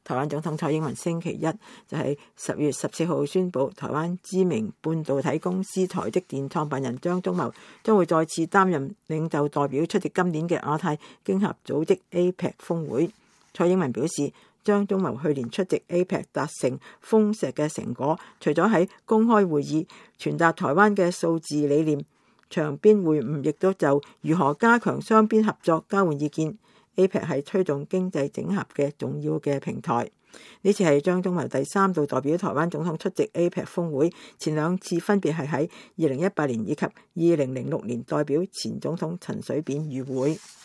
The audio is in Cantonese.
台灣總統蔡英文星期一就係10月14號宣布，台灣知名半導體公司台積電創辦人張忠謀將會再次擔任領袖代表出席今年嘅亞太經合組織 APEC 峰會。蔡英文表示，張忠謀去年出席 APEC 達成豐碩嘅成果，除咗喺公開會議傳達台灣嘅數字理念，場邊會晤亦都就如何加強雙邊合作交換意見。APEC 係推動經濟整合嘅重要嘅平台。呢次係張忠謀第3度代表台灣總統出席 APEC 峰會，前2次分別係喺2018年以及2006年代表前總統陳水扁與會。